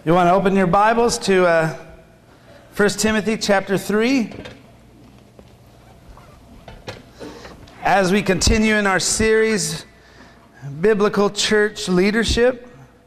You want to open your Bibles to 1 Timothy chapter 3. As we continue in our series, Biblical Church Leadership.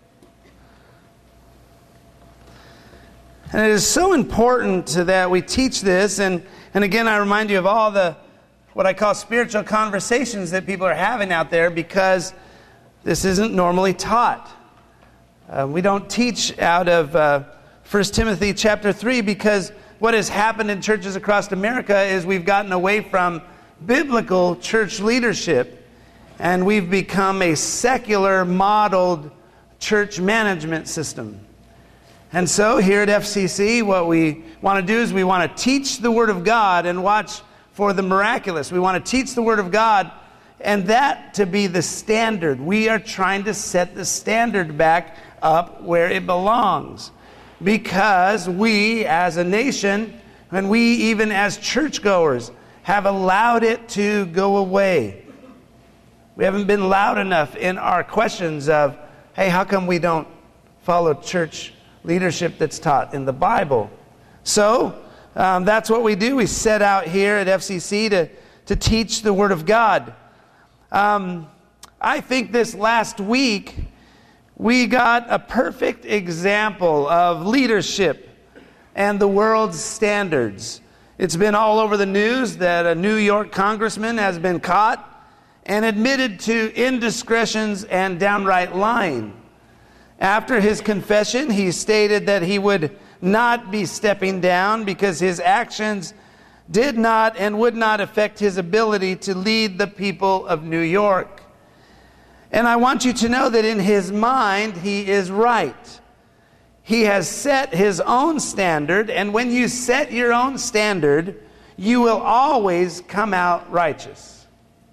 And it is so important that we teach this. And again, I remind you of all the, what I call spiritual conversations that people are having out there, because this isn't normally taught. We don't teach out of 1 Timothy chapter 3 because what has happened in churches across America is we've gotten away from biblical church leadership and we've become a secular modeled church management system. And so here at FCC, what we want to do is we want to teach the Word of God and watch for the miraculous. We want to teach the Word of God and that to be the standard. We are trying to set the standard back up where it belongs, because we as a nation and we even as churchgoers have allowed it to go away. We haven't been loud enough in our questions of, hey, how come we don't follow church leadership that's taught in the Bible? So that's what we do. We set out here at FCC to teach the Word of God. I think this last week we got a perfect example of leadership and the world's standards. It's been all over the news that a New York congressman has been caught and admitted to indiscretions and downright lying. After his confession, he stated that he would not be stepping down because his actions did not and would not affect his ability to lead the people of New York. And I want you to know that in his mind, he is right. He has set his own standard, and when you set your own standard, you will always come out righteous.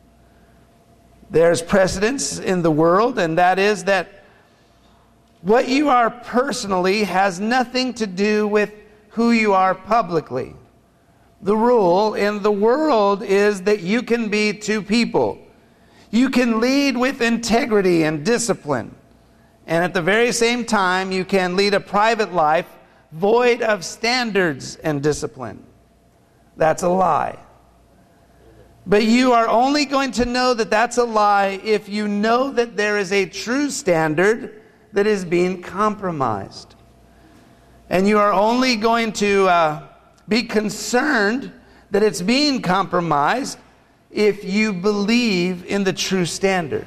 There's precedence in the world, and that is that what you are personally has nothing to do with who you are publicly. The rule in the world is that you can be two people. You can lead with integrity and discipline, and at the very same time, you can lead a private life void of standards and discipline. That's a lie. But you are only going to know that that's a lie if you know that there is a true standard that is being compromised. And you are only going to be concerned that it's being compromised if you believe in the true standard.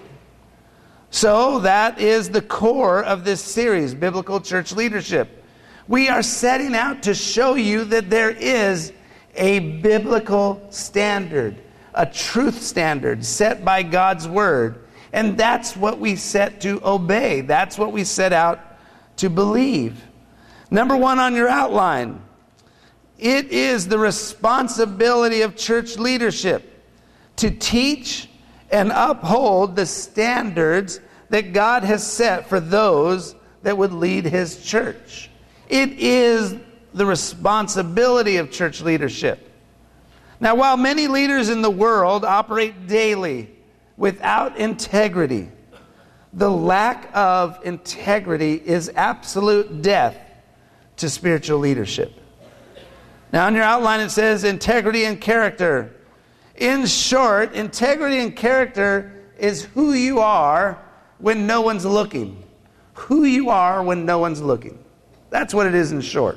So that is the core of this series, Biblical Church Leadership. We are setting out to show you that there is a biblical standard, a truth standard set by God's Word. And that's what we set to obey. That's what we set out to believe. Number one on your outline, it is the responsibility of church leadership to teach and uphold the standards that God has set for those that would lead His church. It is the responsibility of church leadership. Now, while many leaders in the world operate daily without integrity, the lack of integrity is absolute death to spiritual leadership. Now, on your outline it says integrity and character. In short, integrity and character is who you are when no one's looking. Who you are when no one's looking. That's what it is in short.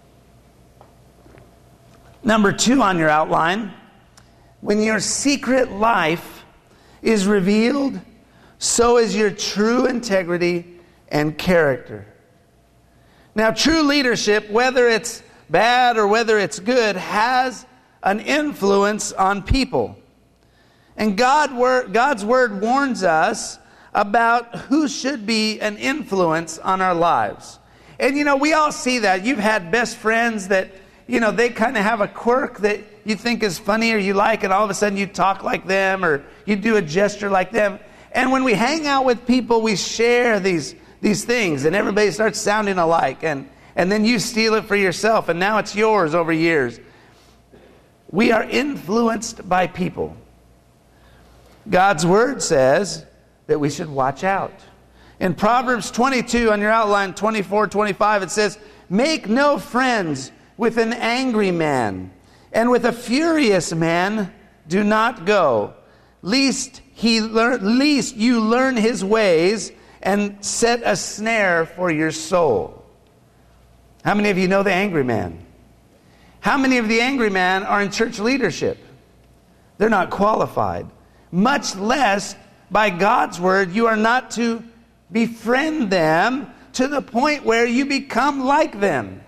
Number two on your outline, when your secret life is revealed, so is your true integrity and character. Now, true leadership, whether it's bad or whether it's good, has an influence on people. And God's Word warns us about who should be an influence on our lives. And we all see that. You've had best friends that, they kind of have a quirk that you think is funny or you like, and all of a sudden you talk like them or you do a gesture like them. And when we hang out with people, we share these things, and everybody starts sounding alike. And then you steal it for yourself, and now it's yours over years. We are influenced by people. God's Word says that we should watch out. In Proverbs 22, on your outline, 24, 25, it says, make no friends with an angry man, and with a furious man do not go, lest you learn his ways and set a snare for your soul. How many of you know the angry man? How many of the angry men are in church leadership? They're not qualified. Much less, by God's word, you are not to befriend them to the point where you become like them.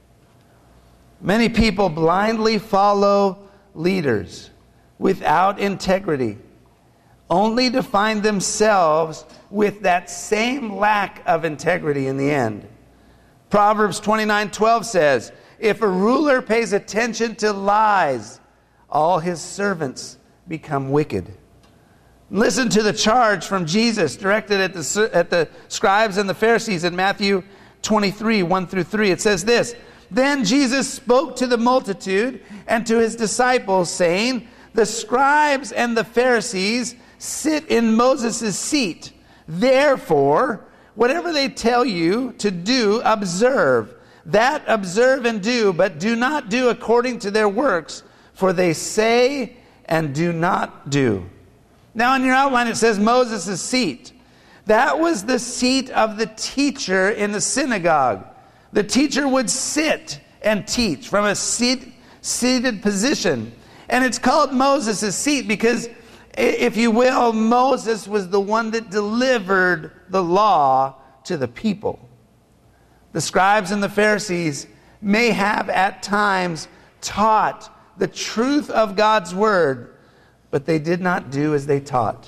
Many people blindly follow leaders without integrity, only to find themselves with that same lack of integrity in the end. Proverbs 29:12 says, if a ruler pays attention to lies, all his servants become wicked. Listen to the charge from Jesus directed at the scribes and the Pharisees in Matthew 23, 1 through 3. It says this, then Jesus spoke to the multitude and to his disciples, saying, the scribes and the Pharisees sit in Moses' seat. Therefore, whatever they tell you to do, observe. That observe and do, but do not do according to their works, for they say and do not do. Now in your outline it says Moses' seat. That was the seat of the teacher in the synagogue. The teacher would sit and teach from a seated position. And it's called Moses' seat because, if you will, Moses was the one that delivered the law to the people. The scribes and the Pharisees may have at times taught the truth of God's word, but they did not do as they taught.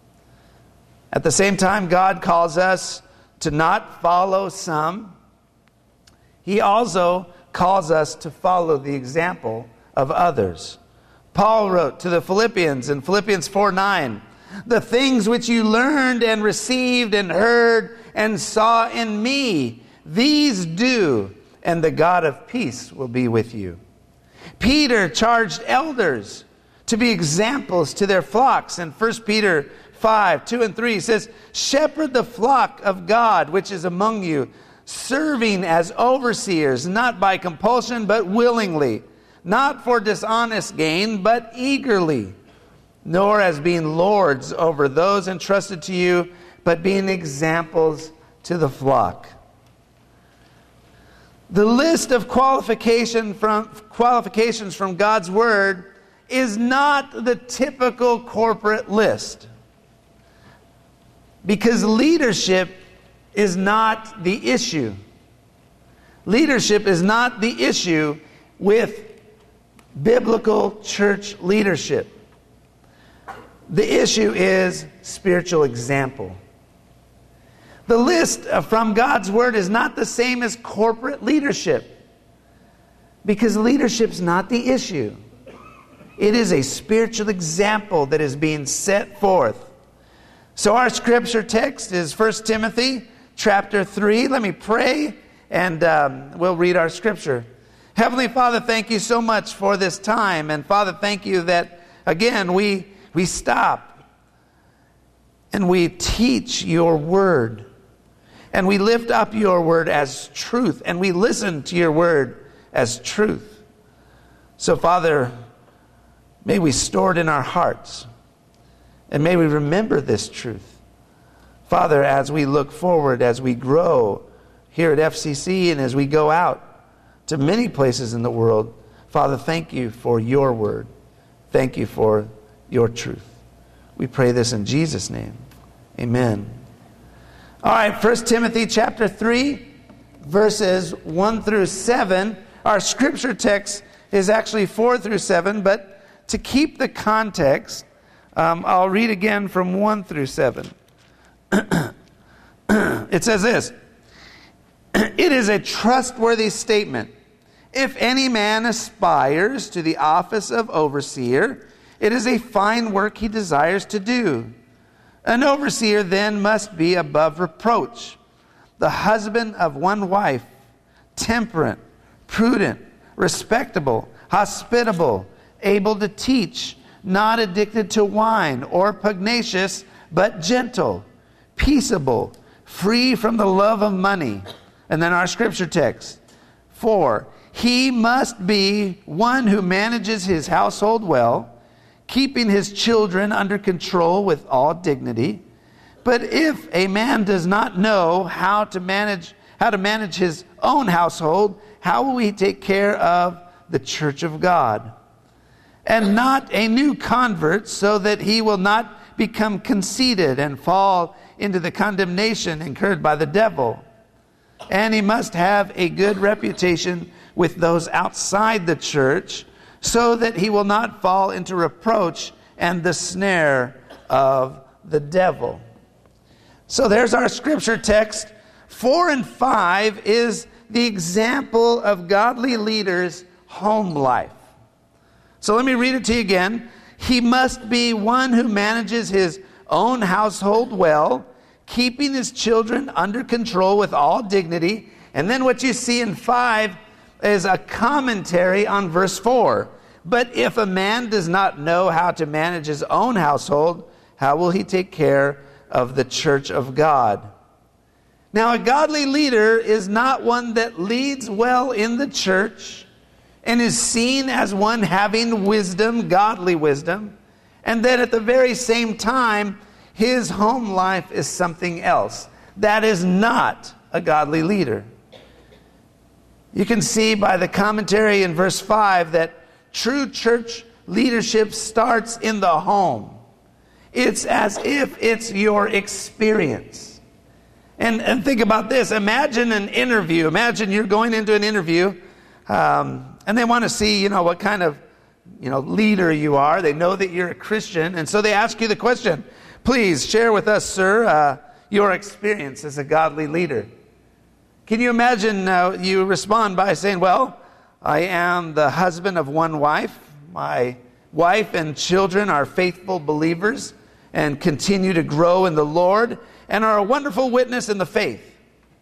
At the same time, God calls us to not follow some. He also calls us to follow the example of others. Paul wrote to the Philippians in Philippians 4:9, the things which you learned and received and heard and saw in me, these do, and the God of peace will be with you. Peter charged elders to be examples to their flocks. In 1 Peter 5, 2 and 3, he says, shepherd the flock of God which is among you, serving as overseers, not by compulsion, but willingly, not for dishonest gain, but eagerly, nor as being lords over those entrusted to you, but being examples to the flock. The list of qualifications from God's word is not the typical corporate list, because leadership is not the issue. Leadership is not the issue with biblical church leadership. The issue is spiritual example. The list from God's word is not the same as corporate leadership, because leadership's not the issue. It is a spiritual example that is being set forth. So our scripture text is 1 Timothy chapter 3. Let me pray and we'll read our scripture. Heavenly Father, thank you so much for this time. And Father, thank you that, again, we stop and we teach your word. And we lift up your word as truth. And we listen to your word as truth. So, Father, may we store it in our hearts. And may we remember this truth. Father, as we look forward, as we grow here at FCC, and as we go out to many places in the world, Father, thank you for your word. Thank you for your truth. We pray this in Jesus' name. Amen. All right, 1 Timothy chapter 3, verses 1 through 7. Our scripture text is actually 4 through 7, but to keep the context, I'll read again from 1 through 7. It says this, it is a trustworthy statement. If any man aspires to the office of overseer, it is a fine work he desires to do. An overseer then must be above reproach, the husband of one wife, temperate, prudent, respectable, hospitable, able to teach, not addicted to wine or pugnacious, but gentle, peaceable, free from the love of money. And then our scripture text. 4, he must be one who manages his household well, keeping his children under control with all dignity. But if a man does not know how to manage his own household, how will he take care of the church of God? And not a new convert, so that he will not become conceited and fall into the condemnation incurred by the devil. And he must have a good reputation with those outside the church, so that he will not fall into reproach and the snare of the devil. So there's our scripture text. 4 and 5 is the example of godly leaders' home life. So let me read it to you again. He must be one who manages his own household well, keeping his children under control with all dignity. And then what you see in 5 is a commentary on verse 4. But if a man does not know how to manage his own household, how will he take care of the church of God? Now, a godly leader is not one that leads well in the church and is seen as one having wisdom, godly wisdom, and then at the very same time, his home life is something else. That is not a godly leader. You can see by the commentary in verse 5 that true church leadership starts in the home. It's as if it's your experience. And think about this. Imagine an interview. Imagine you're going into an interview, and they want to see, what kind of, leader you are. They know that you're a Christian, and so they ask you the question, please share with us, sir, your experience as a godly leader. Can you imagine you respond by saying, well, I am the husband of one wife. My wife and children are faithful believers and continue to grow in the Lord and are a wonderful witness in the faith.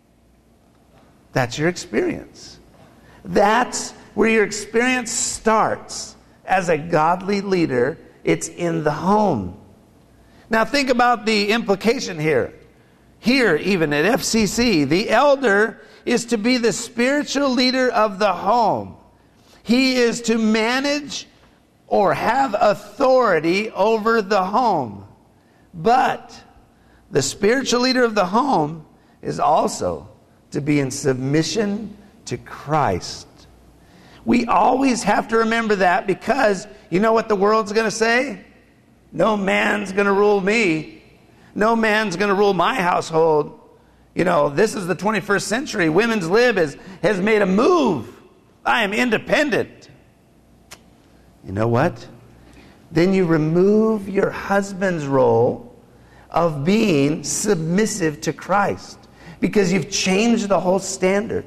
That's your experience. That's where your experience starts as a godly leader. It's in the home. Now think about the implication here. Here, even at FCC, the elder is to be the spiritual leader of the home. He is to manage or have authority over the home. But the spiritual leader of the home is also to be in submission to Christ. We always have to remember that, because you know what the world's going to say? No man's going to rule me. No man's going to rule my household. This is the 21st century. Women's Lib has made a move. I am independent. You know what? Then you remove your husband's role of being submissive to Christ, because you've changed the whole standard.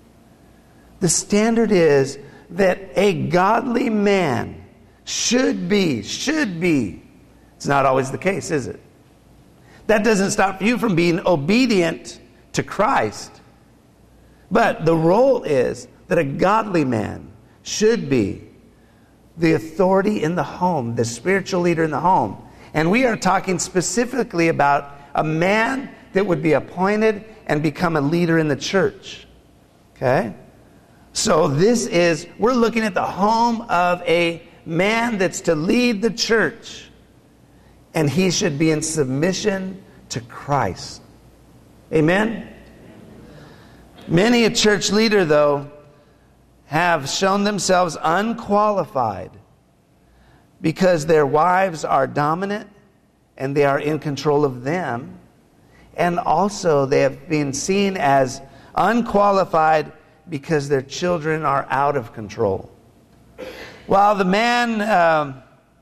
The standard is that a godly man should be. It's not always the case, is it? That doesn't stop you from being obedient to Christ. But the role is that a godly man should be the authority in the home, the spiritual leader in the home. And we are talking specifically about a man that would be appointed and become a leader in the church. Okay? So we're looking at the home of a man that's to lead the church. And he should be in submission to Christ. Amen? Many a church leader, though, have shown themselves unqualified because their wives are dominant and they are in control of them. And also they have been seen as unqualified because their children are out of control. While the man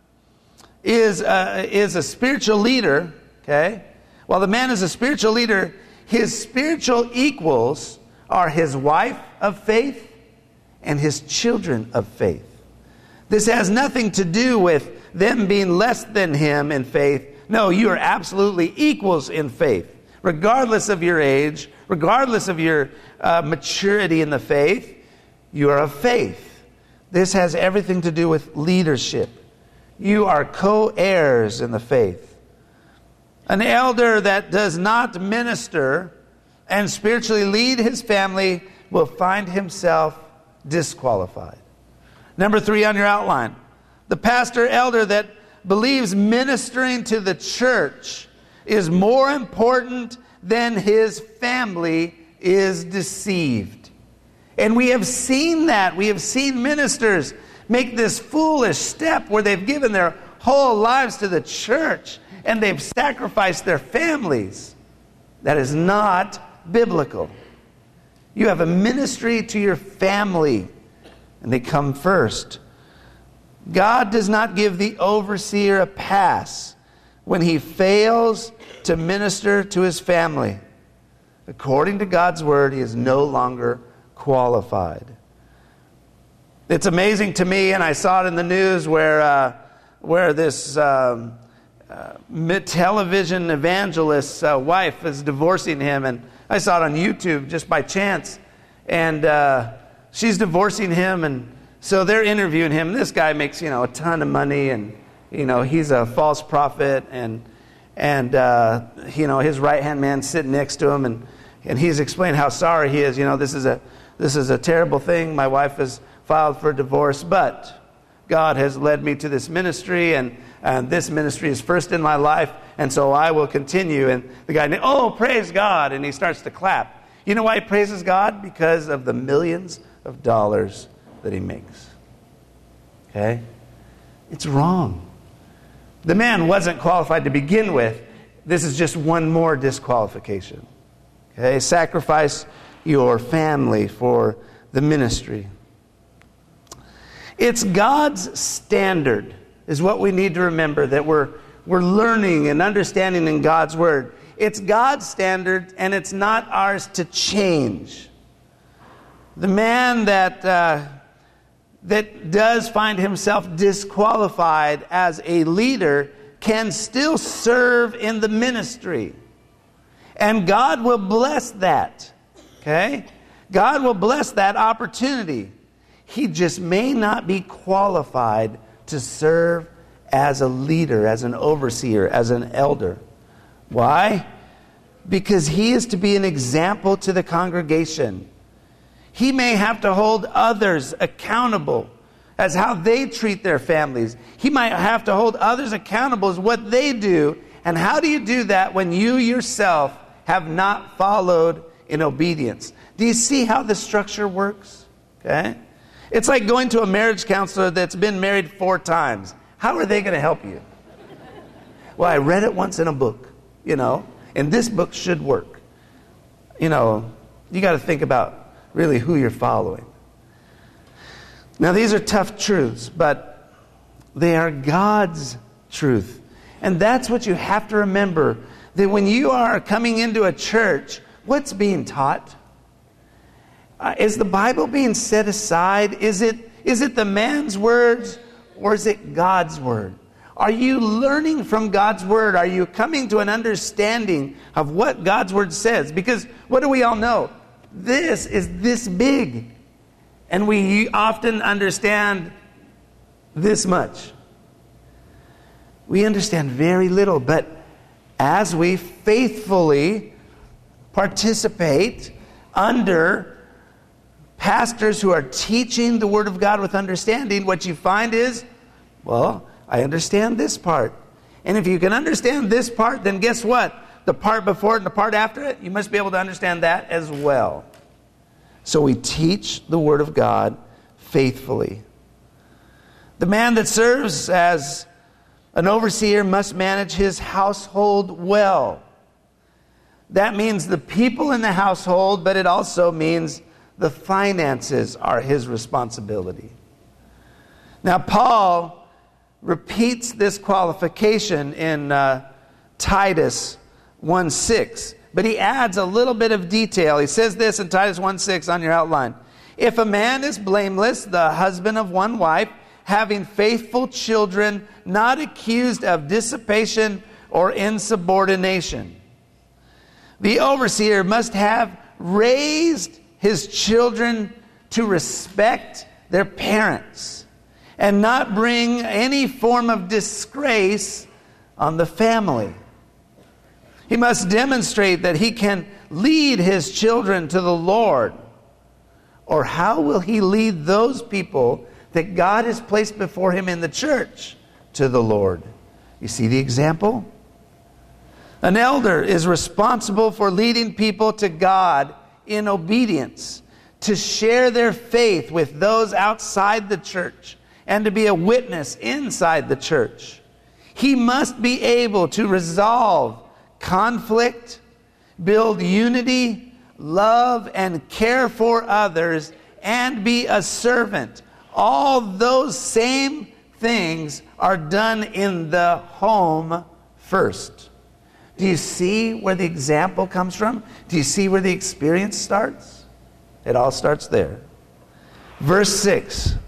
is a spiritual leader, okay? While the man is a spiritual leader, his spiritual equals are his wife of faith and his children of faith. This has nothing to do with them being less than him in faith. No, you are absolutely equals in faith, regardless of your age, regardless of your maturity in the faith. You are of faith. This has everything to do with leadership. You are co-heirs in the faith. An elder that does not minister and spiritually lead his family will find himself disqualified. Number 3 on your outline. The pastor elder that believes ministering to the church is more important than his family is deceived. And we have seen that. We have seen ministers make this foolish step where they've given their whole lives to the church and they've sacrificed their families. That is not biblical. You have a ministry to your family, and they come first. God does not give the overseer a pass when he fails to minister to his family. According to God's word, he is no longer qualified. It's amazing to me, and I saw it in the news where this television evangelist's wife is divorcing him, and I saw it on YouTube just by chance, and she's divorcing him, and so they're interviewing him. This guy makes, a ton of money, and, he's a false prophet, and his right-hand man's sitting next to him, and he's explaining how sorry he is. This is a terrible thing. My wife has filed for divorce, but God has led me to this ministry, and this ministry is first in my life, and so I will continue. And the guy, oh, praise God, and he starts to clap. You know why he praises God? Because of the millions of dollars that he makes. Okay? It's wrong. The man wasn't qualified to begin with. This is just one more disqualification. Okay? Sacrifice your family for the ministry. It's God's standard is what we need to remember, that we're learning and understanding in God's word. It's God's standard, and it's not ours to change. The man that does find himself disqualified as a leader can still serve in the ministry. And God will bless that. Okay? God will bless that opportunity. He just may not be qualified to serve as a leader, as an overseer, as an elder. Why? Because he is to be an example to the congregation. He may have to hold others accountable as how they treat their families. He might have to hold others accountable as what they do. And how do you do that when you yourself have not followed in obedience? Do you see how the structure works? Okay? It's like going to a marriage counselor that's been married 4 times. How are they going to help you? Well, I read it once in a book, and this book should work. You got to think about really who you're following. Now, these are tough truths, but they are God's truth. And that's what you have to remember, that when you are coming into a church, what's being taught? Is the Bible being set aside? Is it the man's words, or is it God's word? Are you learning from God's word? Are you coming to an understanding of what God's word says? Because what do we all know? This is this big. And we often understand this much. We understand very little, but as we faithfully participate under pastors who are teaching the Word of God with understanding, what you find is, well, I understand this part. And if you can understand this part, then guess what? The part before it and the part after it, you must be able to understand that as well. So we teach the Word of God faithfully. The man that serves as an overseer must manage his household well. That means the people in the household, but it also means the finances are his responsibility. Now, Paul repeats this qualification in Titus 1:6, but he adds a little bit of detail. He says this in Titus 1:6 on your outline. If a man is blameless, the husband of one wife, having faithful children, not accused of dissipation or insubordination. The overseer must have raised his children to respect their parents and not bring any form of disgrace on the family. He must demonstrate that he can lead his children to the Lord. Or how will he lead those people that God has placed before him in the church to the Lord? You see the example? An elder is responsible for leading people to God in obedience, to share their faith with those outside the church, and to be a witness inside the church. He must be able to resolve conflict, build unity, love and care for others, and be a servant. All those same things are done in the home first. Do you see where the example comes from? Do you see where the experience starts? It all starts there. Verse 6.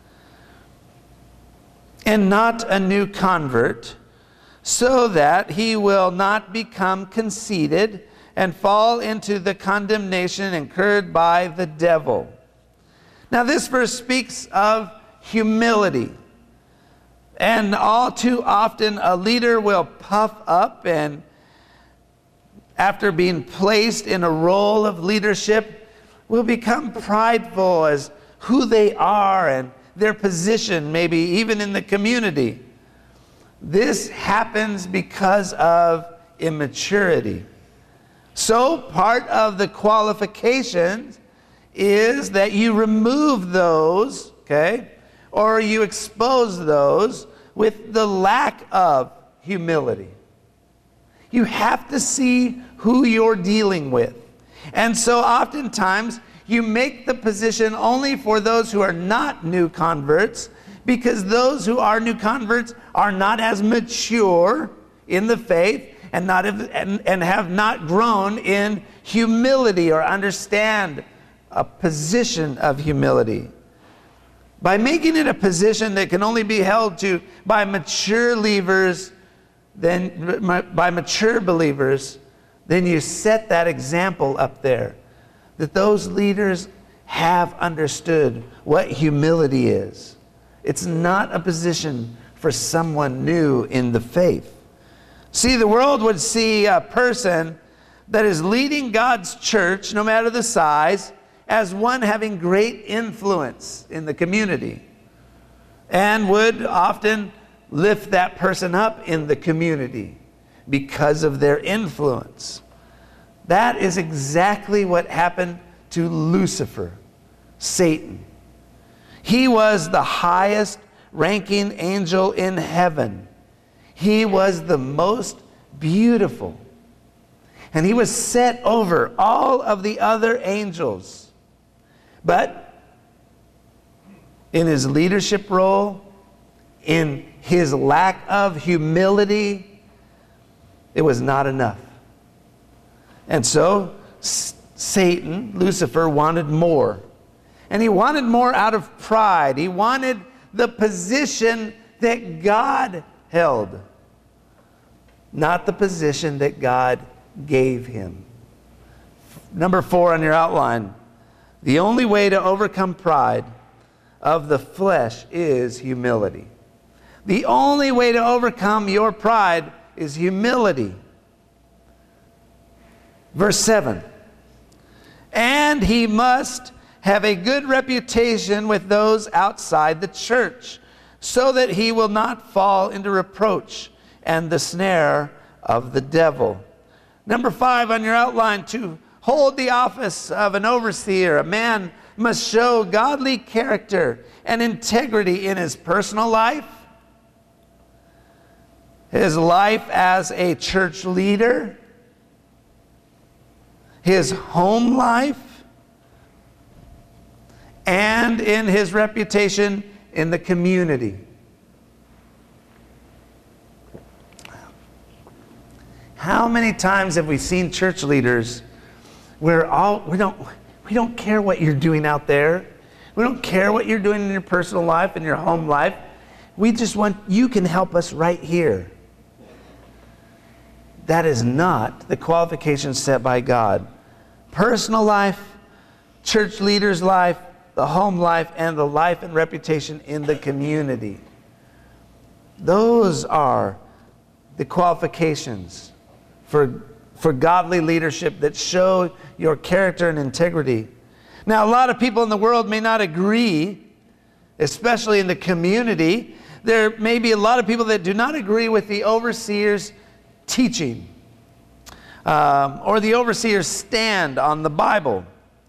And not a new convert, so that he will not become conceited and fall into the condemnation incurred by the devil. Now this verse speaks of humility. And all too often a leader will puff up, and after being placed in a role of leadership, will become prideful as who they are and their position, maybe even in the community. This happens because of immaturity. So part of the qualifications is that you remove those, okay, or you expose those with the lack of humility. You have to see who you're dealing with. And so oftentimes you make the position only for those who are not new converts, because those who are new converts are not as mature in the faith and have not grown in humility or understand a position of humility. By making it a position that can only be held to by mature believers, then you set that example up there, that those leaders have understood what humility is. It's not a position for someone new in the faith. See, the world would see a person that is leading God's church, no matter the size, as one having great influence in the community, and would often lift that person up in the community because of their influence. That is exactly what happened to Lucifer, Satan. He was the highest ranking angel in heaven. He was the most beautiful. And he was set over all of the other angels. But in his leadership role, in his lack of humility, it was not enough. And so Satan, Lucifer, wanted more. And he wanted more out of pride. He wanted the position that God held, not the position that God gave him. Number 4 on your outline. The only way to overcome pride of the flesh is humility. The only way to overcome your pride is humility. Verse 7. And he must have a good reputation with those outside the church, so that he will not fall into reproach and the snare of the devil. Number 5 on your outline, to hold the office of an overseer, a man must show godly character and integrity in his personal life, his life as a church leader, his home life, and in his reputation in the community. How many times have we seen church leaders where we don't care what you're doing out there. We don't care what you're doing in your personal life and your home life. We just want, you can help us right here. That is not the qualifications set by God. Personal life, church leader's life, the home life, and the life and reputation in the community. Those are the qualifications for for godly leadership that show your character and integrity. Now, a lot of people in the world may not agree, especially in the community. There may be a lot of people that do not agree with the overseer's teaching or the overseer's stand on the Bible.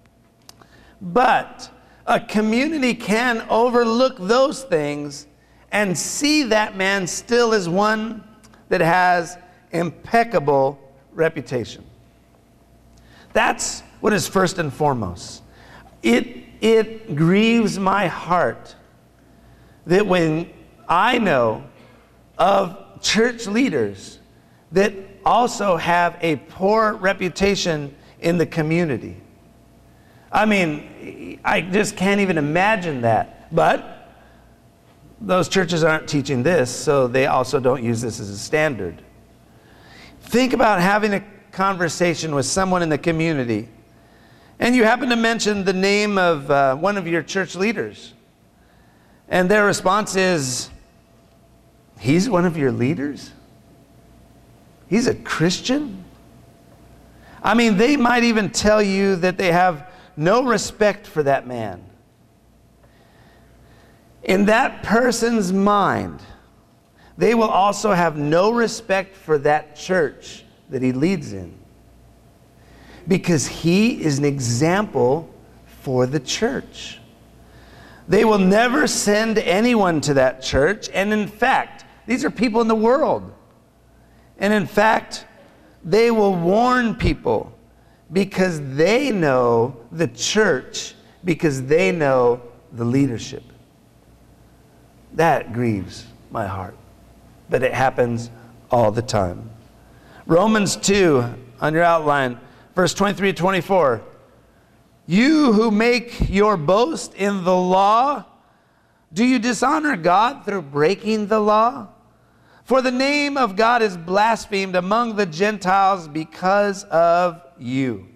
But a community can overlook those things and see that man still is one that has impeccable reputation. That's what is first and foremost. It grieves my heart that when I know of church leaders that also have a poor reputation in the community. I mean, I just can't even imagine that. But those churches aren't teaching this, so they also don't use this as a standard. Think about having a conversation with someone in the community, and you happen to mention the name of one of your church leaders, and their response is, "He's one of your leaders? He's a Christian?" I mean, they might even tell you that they have no respect for that man. In that person's mind, they will also have no respect for that church that he leads in, because he is an example for the church. They will never send anyone to that church, and in fact, these are people in the world. And in fact, they will warn people because they know the church, because they know the leadership. That grieves my heart, but it happens all the time. Romans 2, on your outline, verse 23 to 24. You who make your boast in the law, do you dishonor God through breaking the law? For the name of God is blasphemed among the Gentiles because of you.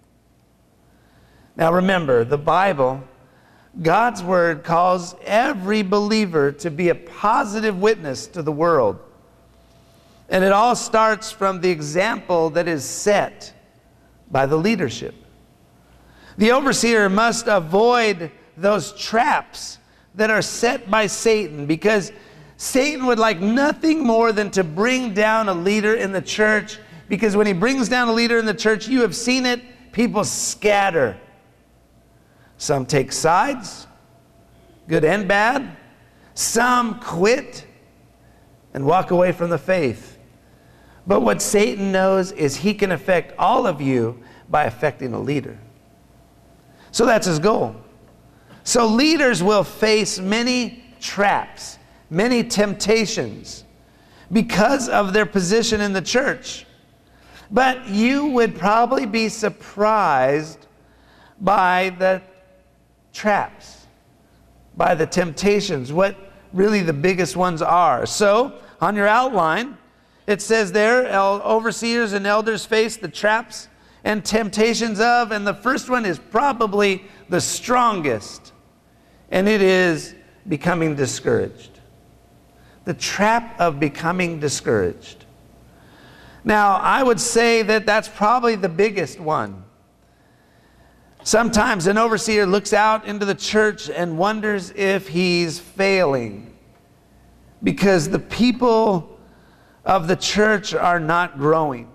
Now remember, the Bible, God's word, calls every believer to be a positive witness to the world. And it all starts from the example that is set by the leadership. The overseer must avoid those traps that are set by Satan, because Satan would like nothing more than to bring down a leader in the church, because when he brings down a leader in the church, you have seen it, people scatter. Some take sides, good and bad. Some quit and walk away from the faith. But what Satan knows is he can affect all of you by affecting a leader. So that's his goal. So leaders will face many traps, many temptations because of their position in the church. But you would probably be surprised by the traps, by the temptations, what really the biggest ones are. So on your outline, it says there, overseers and elders face the traps and temptations of, and the first one is probably the strongest, and it is becoming discouraged. The trap of becoming discouraged. Now, I would say that that's probably the biggest one. Sometimes an overseer looks out into the church and wonders if he's failing because the people of the church are not growing.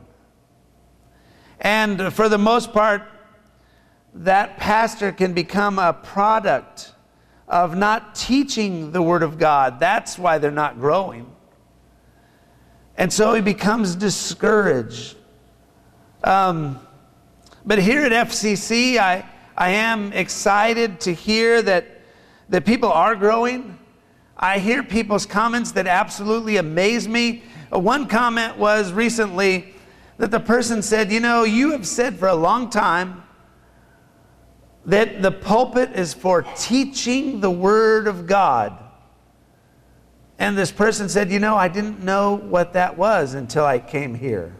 And for the most part, that pastor can become a product of not teaching the Word of God. That's why they're not growing. And so he becomes discouraged. But here at FCC, I am excited to hear that people are growing. I hear people's comments that absolutely amaze me. One comment was recently that the person said, you know, you have said for a long time that the pulpit is for teaching the Word of God. And this person said, you know, I didn't know what that was until I came here.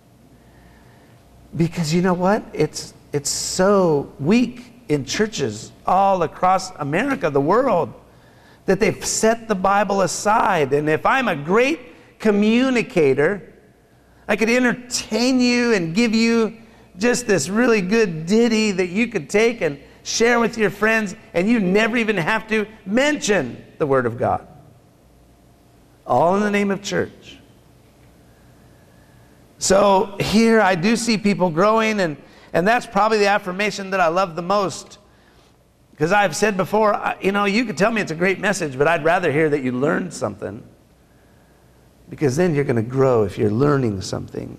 Because you know what? It's so weak in churches all across America, the world, that they've set the Bible aside. And if I'm a great communicator, I could entertain you and give you just this really good ditty that you could take and share with your friends, and you never even have to mention the Word of God. All in the name of church. So here I do see people growing, and that's probably the affirmation that I love the most. Because I've said before, you could tell me it's a great message, but I'd rather hear that you learned something. Because then you're going to grow if you're learning something.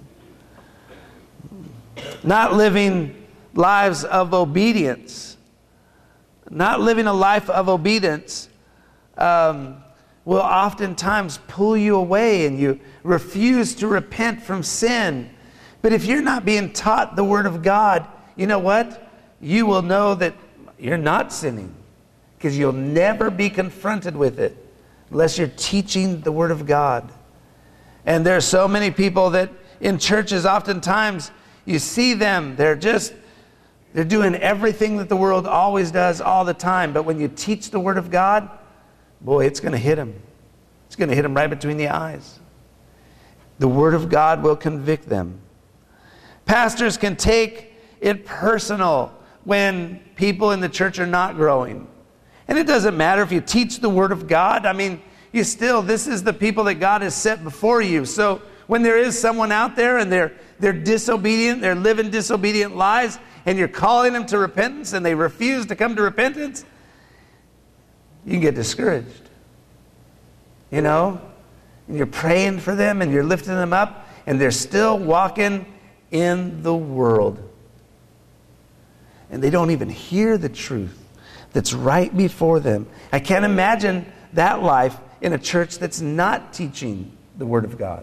Not living lives of obedience. Not living a life of obedience will oftentimes pull you away, and you refuse to repent from sin. But if you're not being taught the Word of God, you know what? You will know that you're not sinning, because you'll never be confronted with it unless you're teaching the Word of God. And there are so many people that in churches, oftentimes you see them, they're doing everything that the world always does all the time. But when you teach the Word of God, boy, it's going to hit them. It's going to hit them right between the eyes. The Word of God will convict them. Pastors can take it personal when people in the church are not growing. And it doesn't matter if you teach the Word of God. I mean, this is the people that God has set before you. So when there is someone out there and they're disobedient, they're living disobedient lives, and you're calling them to repentance and they refuse to come to repentance, you can get discouraged. And you're praying for them and you're lifting them up, and they're still walking in the world. And they don't even hear the truth that's right before them. I can't imagine that life in a church that's not teaching the Word of God.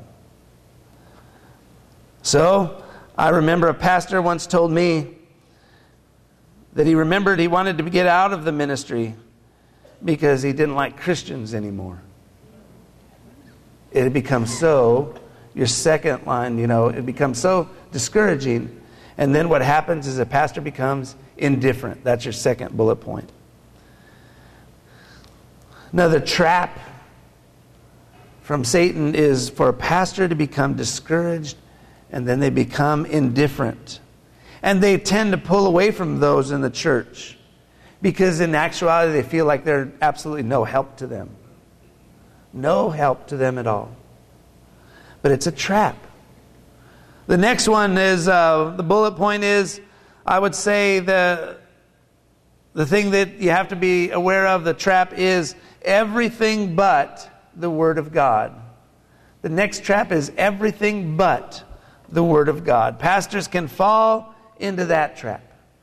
So, I remember a pastor once told me that he remembered he wanted to get out of the ministry because he didn't like Christians anymore. It had become your second line, it becomes so discouraging. And then what happens is a pastor becomes indifferent. That's your second bullet point. Another trap from Satan is for a pastor to become discouraged, and then they become indifferent. And they tend to pull away from those in the church because in actuality they feel like they're absolutely no help to them. No help to them at all. But it's a trap. The next one is, the bullet point is, I would say the thing that you have to be aware of, the trap is everything but the Word of God. The next trap is everything but the Word of God. Pastors can fall into that trap.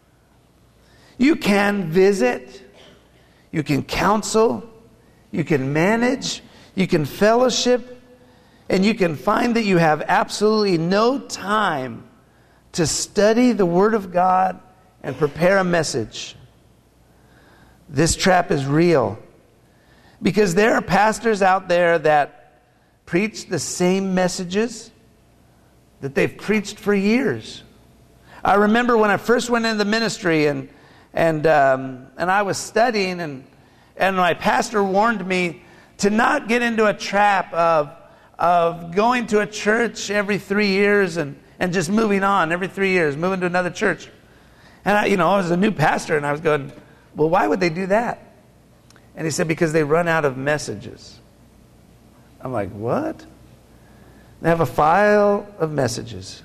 You can visit, you can counsel, you can manage, you can fellowship, and you can find that you have absolutely no time to study the Word of God and prepare a message. This trap is real, because there are pastors out there that preach the same messages that they've preached for years. I remember when I first went into the ministry and I was studying, and my pastor warned me to not get into a trap of going to a church every 3 years and just moving on every 3 years, moving to another church. And I was a new pastor, and I was going, well, why would they do that? And he said, because they run out of messages. I'm like, what? They have a file of messages.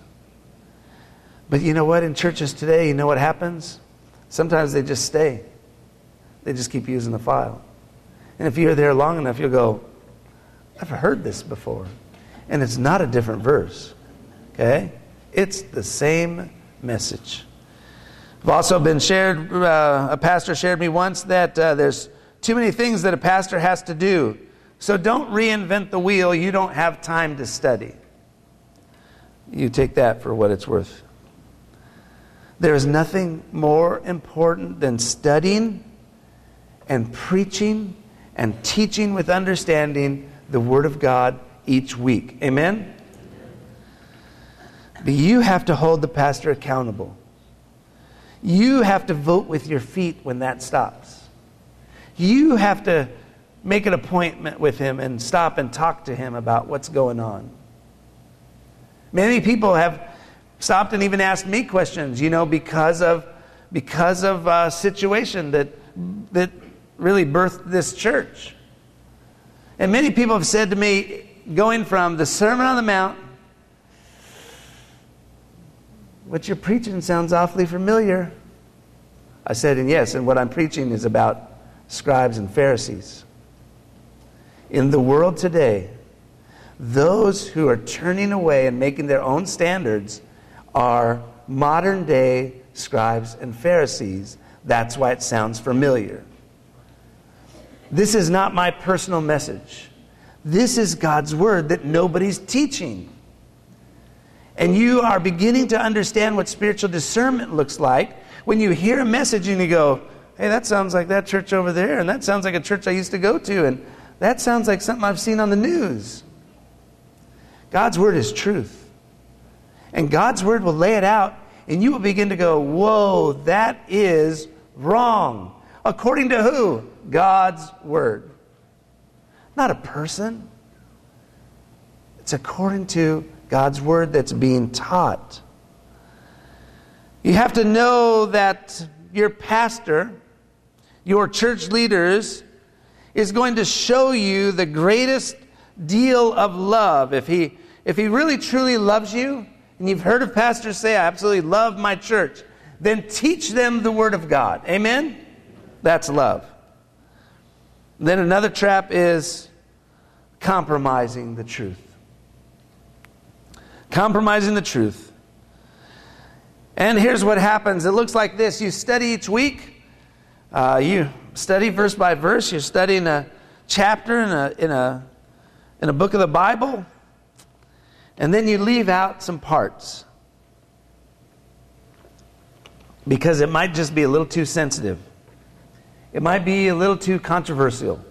But you know what? In churches today, you know what happens? Sometimes they just stay. They just keep using the file. And if you're there long enough, you'll go, I've heard this before. And it's not a different verse. Okay? It's the same message. I've also been shared, a pastor shared me once that there's too many things that a pastor has to do. So don't reinvent the wheel. You don't have time to study. You take that for what it's worth. There is nothing more important than studying and preaching and teaching with understanding the Word of God each week. Amen? But you have to hold the pastor accountable. You have to vote with your feet when that stops. You have to make an appointment with him and stop and talk to him about what's going on. Many people have stopped and even asked me questions, because of a situation that really birthed this church. And many people have said to me, going from the Sermon on the Mount, what you're preaching sounds awfully familiar. I said, and yes, and what I'm preaching is about scribes and Pharisees. In the world today, those who are turning away and making their own standards are modern day scribes and Pharisees. That's why it sounds familiar. This is not my personal message. This is God's word that nobody's teaching. And you are beginning to understand what spiritual discernment looks like when you hear a message and you go, hey, that sounds like that church over there, and that sounds like a church I used to go to, and that sounds like something I've seen on the news. God's word is truth. And God's word will lay it out, and you will begin to go, whoa, that is wrong. According to who? God's word. Not a person. It's according to God's word that's being taught. You have to know that your pastor, your church leaders, is going to show you the greatest deal of love. If he really truly loves you, and you've heard of pastors say, I absolutely love my church, then teach them the word of God. Amen? That's love. Then another trap is compromising the truth. Compromising the truth. And here's what happens. It looks like this. You study each week. You study verse by verse. You're studying a chapter in a book of the Bible. And then you leave out some parts. Because it might just be a little too sensitive. It might be a little too controversial.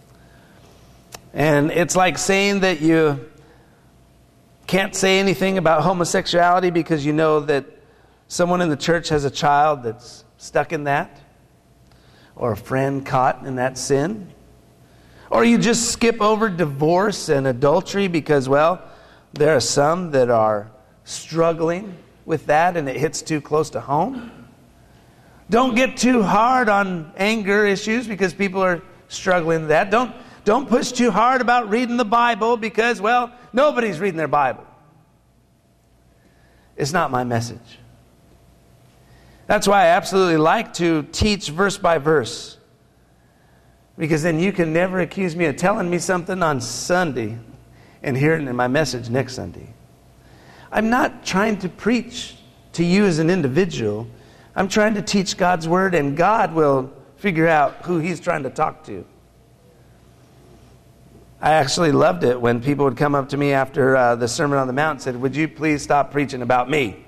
And it's like saying that you can't say anything about homosexuality because you know that someone in the church has a child that's stuck in that, or a friend caught in that sin. Or you just skip over divorce and adultery because, well, there are some that are struggling with that and it hits too close to home. Don't get too hard on anger issues because people are struggling with that. Don't push too hard about reading the Bible because, well, nobody's reading their Bible. It's not my message. That's why I absolutely like to teach verse by verse. Because then you can never accuse me of telling me something on Sunday and hearing it in my message next Sunday. I'm not trying to preach to you as an individual. I'm trying to teach God's word, and God will figure out who He's trying to talk to. I actually loved it when people would come up to me after the Sermon on the Mount and said, would you please stop preaching about me?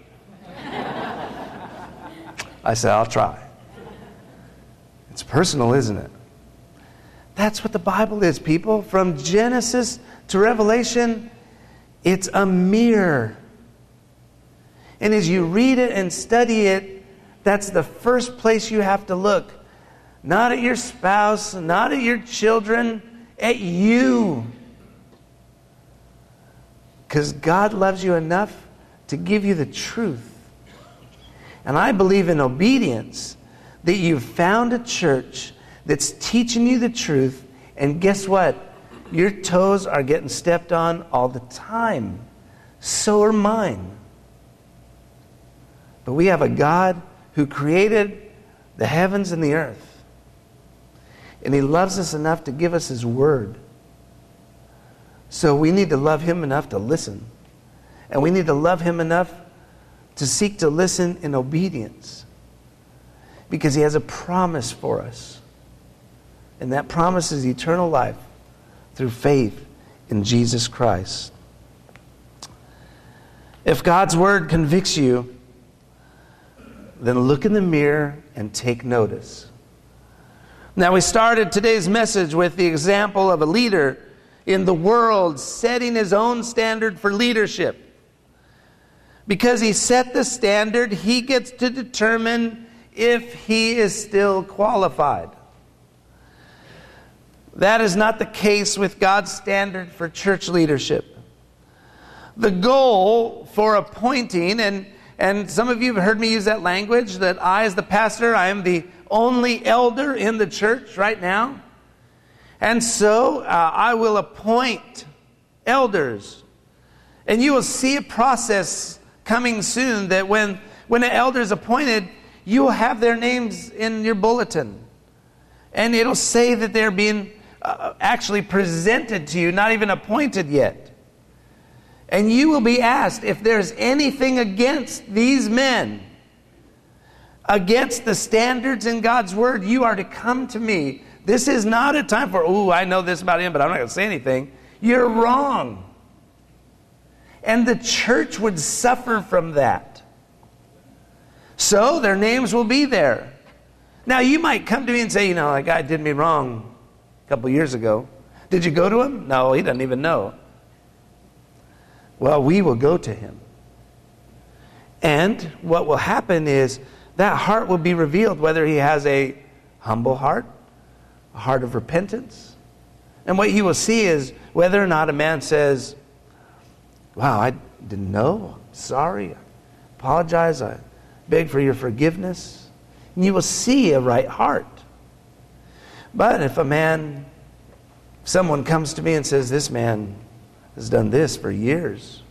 I said, I'll try. It's personal, isn't it? That's what the Bible is, people. From Genesis to Revelation, it's a mirror. And as you read it and study it, that's the first place you have to look. Not at your spouse, not at your children, at you. Because God loves you enough to give you the truth. And I believe in obedience that you've found a church that's teaching you the truth. And guess what? Your toes are getting stepped on all the time. So are mine. But we have a God who created the heavens and the earth. And He loves us enough to give us His word. So we need to love Him enough to listen. And we need to love Him enough to seek to listen in obedience. Because He has a promise for us. And that promise is eternal life through faith in Jesus Christ. If God's word convicts you, then look in the mirror and take notice. Now, we started today's message with the example of a leader in the world setting his own standard for leadership. Because he set the standard, he gets to determine if he is still qualified. That is not the case with God's standard for church leadership. The goal for appointing, and some of you have heard me use that language, that I as the pastor, I am the only elder in the church right now. And so I will appoint elders. And you will see a process coming soon that when an elder is appointed, you will have their names in your bulletin. And it'll say that they're being actually presented to you, not even appointed yet. And you will be asked if there's anything against these men, against the standards in God's Word. You are to come to me. This is not a time for, I know this about him, but I'm not going to say anything. You're wrong. And the church would suffer from that. So their names will be there. Now you might come to me and say, that guy did me wrong a couple years ago. Did you go to him? No, he doesn't even know. Well, we will go to him. And what will happen is that heart will be revealed, whether he has a humble heart, a heart of repentance. And what you will see is whether or not a man says, wow, I didn't know. I'm sorry. I apologize. I beg for your forgiveness. And you will see a right heart. But if someone comes to me and says, this man has done this for years,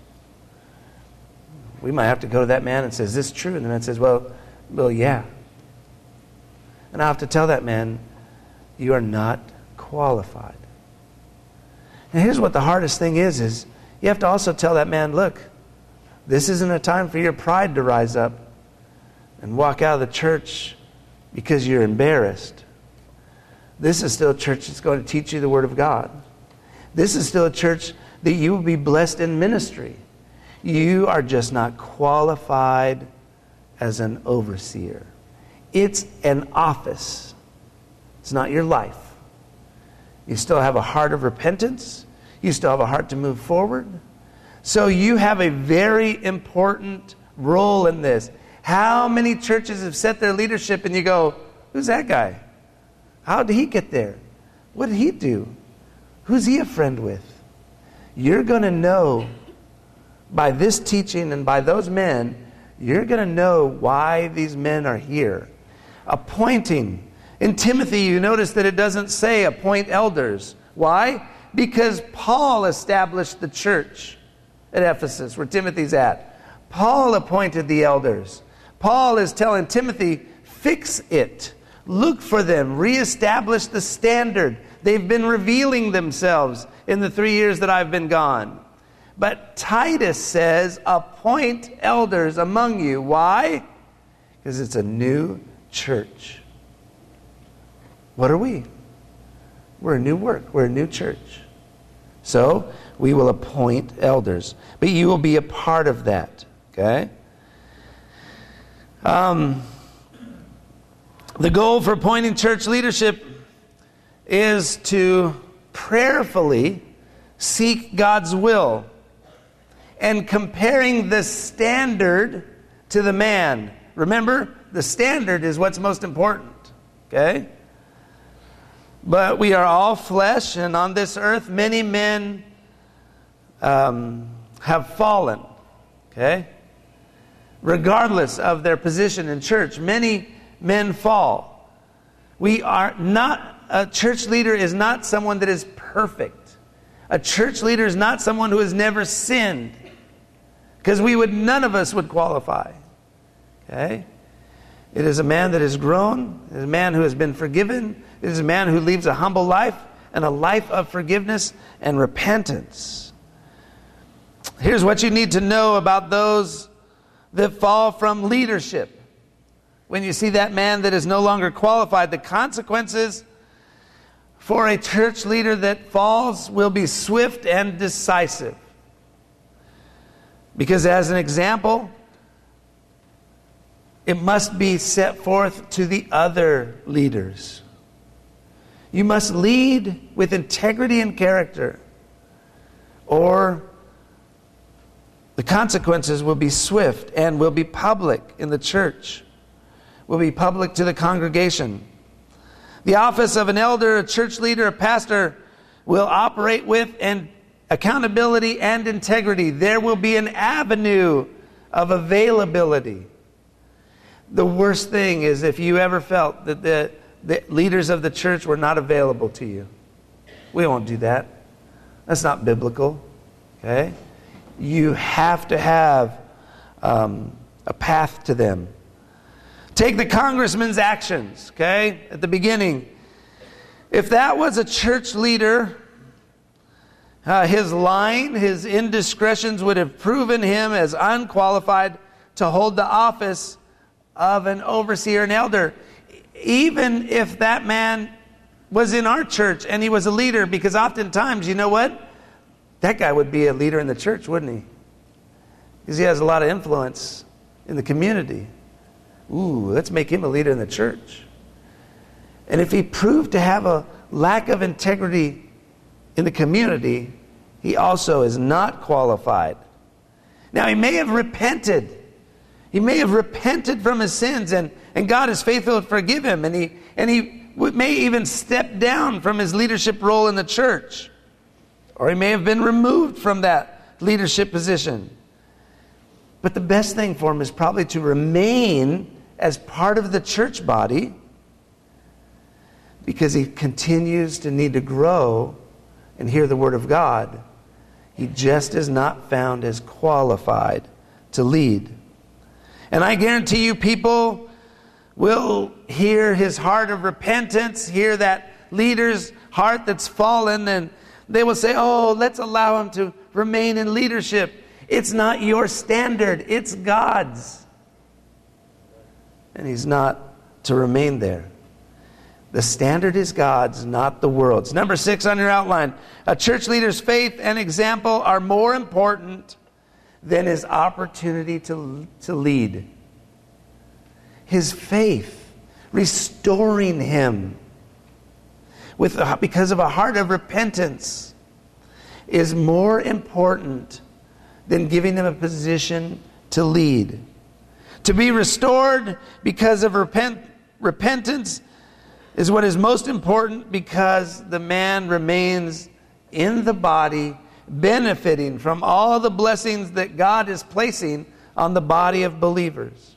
we might have to go to that man and say, is this true? And the man says, well, yeah. And I have to tell that man, you are not qualified. And here's what the hardest thing is you have to also tell that man, look, this isn't a time for your pride to rise up and walk out of the church because you're embarrassed. This is still a church that's going to teach you the Word of God. This is still a church that you will be blessed in ministry. You are just not qualified as an overseer. It's an office. It's not your life. You still have a heart of repentance. You still have a heart to move forward. So you have a very important role in this. How many churches have set their leadership and you go, who's that guy? How did he get there? What did he do? Who's he a friend with? You're going to know by this teaching and by those men, you're going to know why these men are here. Appointing. In Timothy, you notice that it doesn't say appoint elders. Why? Because Paul established the church at Ephesus, where Timothy's at. Paul appointed the elders. Paul is telling Timothy, fix it. Look for them. Reestablish the standard. They've been revealing themselves in the 3 years that I've been gone. But Titus says, appoint elders among you. Why? Because it's a new church. What are we? We're a new work. We're a new church. So we will appoint elders. But you will be a part of that. Okay? The goal for appointing church leadership is to prayerfully seek God's will and comparing the standard to the man. Remember, the standard is what's most important. Okay? But we are all flesh, and on this earth many men have fallen. Okay? Regardless of their position in church, many men fall. A church leader is not someone that is perfect. A church leader is not someone who has never sinned. Because none of us would qualify. Okay? It is a man that has grown. It is a man who has been forgiven. It is a man who leads a humble life and a life of forgiveness and repentance. Here's what you need to know about those that fall from leadership. When you see that man that is no longer qualified, the consequences for a church leader that falls will be swift and decisive. Because as an example, it must be set forth to the other leaders. You must lead with integrity and character, or the consequences will be swift and will be public in the church, will be public to the congregation. The office of an elder, a church leader, a pastor will operate with and accountability and integrity. There will be an avenue of availability. The worst thing is if you ever felt that the leaders of the church were not available to you. We won't do that. That's not biblical. Okay? You have to have a path to them. Take the congressman's actions, okay, at the beginning. If that was a church leader, his lying, his indiscretions would have proven him as unqualified to hold the office of an overseer and elder. Even if that man was in our church and he was a leader, because oftentimes, you know what? That guy would be a leader in the church, wouldn't he? Because he has a lot of influence in the community. Ooh, let's make him a leader in the church. And if he proved to have a lack of integrity in the community, he also is not qualified. Now, he may have repented. He may have repented from his sins, and God is faithful to forgive him. And he may even step down from his leadership role in the church. Or he may have been removed from that leadership position. But the best thing for him is probably to remain as part of the church body, because he continues to need to grow and hear the word of God. He just is not found as qualified to lead. And I guarantee you, people will hear his heart of repentance, hear that leader's heart that's fallen, and they will say, oh, let's allow him to remain in leadership. It's not your standard, it's God's. And he's not to remain there. The standard is God's, not the world's. Number 6 on your outline. A church leader's faith and example are more important than his opportunity to lead. His faith, restoring him because of a heart of repentance, is more important than giving him a position to lead. To be restored because of repentance is what is most important, because the man remains in the body, benefiting from all the blessings that God is placing on the body of believers.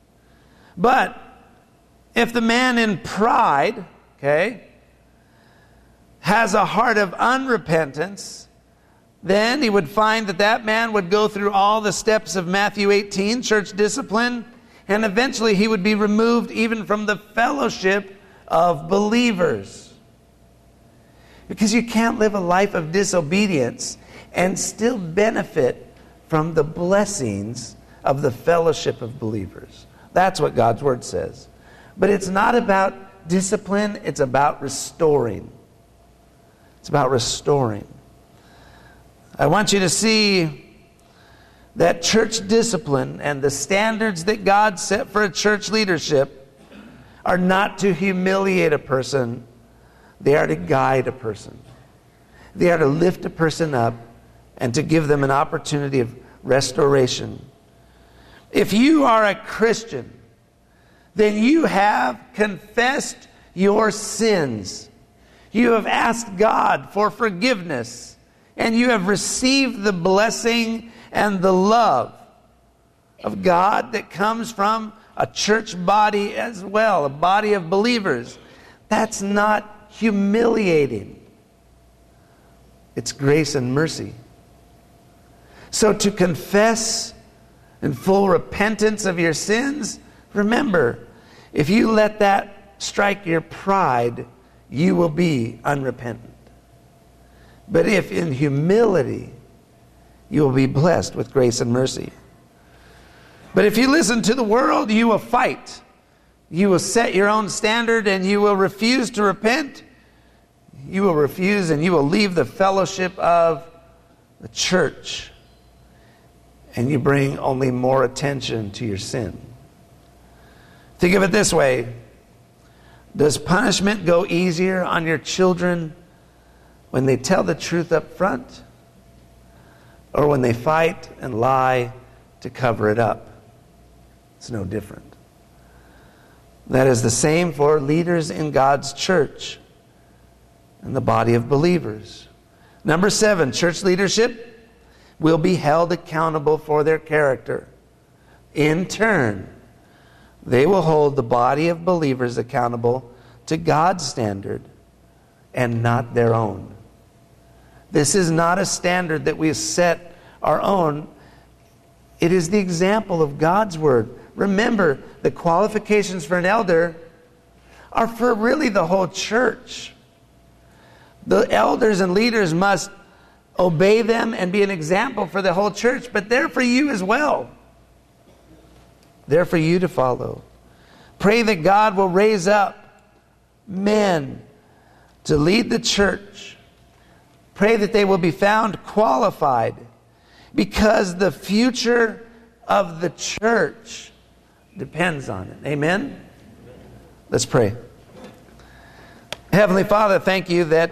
But if the man in pride, has a heart of unrepentance, then he would find that man would go through all the steps of Matthew 18, church discipline, and eventually he would be removed even from the fellowship of believers. Because you can't live a life of disobedience and still benefit from the blessings of the fellowship of believers. That's what God's word says. But it's not about discipline, it's about restoring. It's about restoring. I want you to see that church discipline and the standards that God set for a church leadership are not to humiliate a person. They are to guide a person. They are to lift a person up and to give them an opportunity of restoration. If you are a Christian, then you have confessed your sins. You have asked God for forgiveness, and you have received the blessing and the love of God that comes from a church body as well, a body of believers. That's not humiliating. It's grace and mercy. So to confess in full repentance of your sins, remember, if you let that strike your pride, you will be unrepentant. But if in humility, you will be blessed with grace and mercy. But if you listen to the world, you will fight. You will set your own standard and you will refuse to repent. You will refuse and you will leave the fellowship of the church. And you bring only more attention to your sin. Think of it this way. Does punishment go easier on your children when they tell the truth up front, or when they fight and lie to cover it up? It's no different. That is the same for leaders in God's church and the body of believers. Number 7, church leadership will be held accountable for their character. In turn, they will hold the body of believers accountable to God's standard and not their own. This is not a standard that we set our own. It is the example of God's Word. Remember, the qualifications for an elder are for really the whole church. The elders and leaders must obey them and be an example for the whole church, but they're for you as well. They're for you to follow. Pray that God will raise up men to lead the church. Pray that they will be found qualified, because the future of the church depends on it. Amen? Let's pray. Heavenly Father, thank you that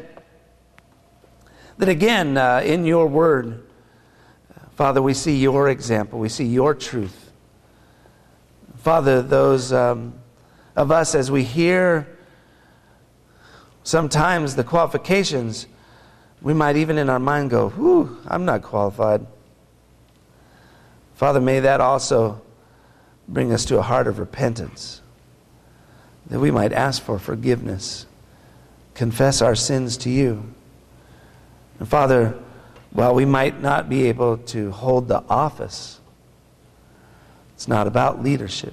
again, in your word, Father, we see your example. We see your truth. Father, those of us, as we hear sometimes the qualifications, we might even in our mind go, whew, I'm not qualified. Father, may that also bring us to a heart of repentance, that we might ask for forgiveness, confess our sins to you. And Father, while we might not be able to hold the office, it's not about leadership.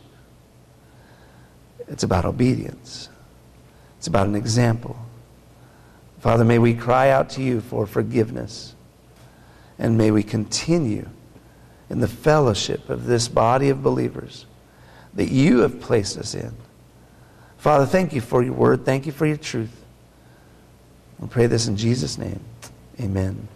It's about obedience. It's about an example. Father, may we cry out to you for forgiveness, and may we continue in the fellowship of this body of believers that you have placed us in. Father, thank you for your word. Thank you for your truth. We pray this in Jesus' name. Amen.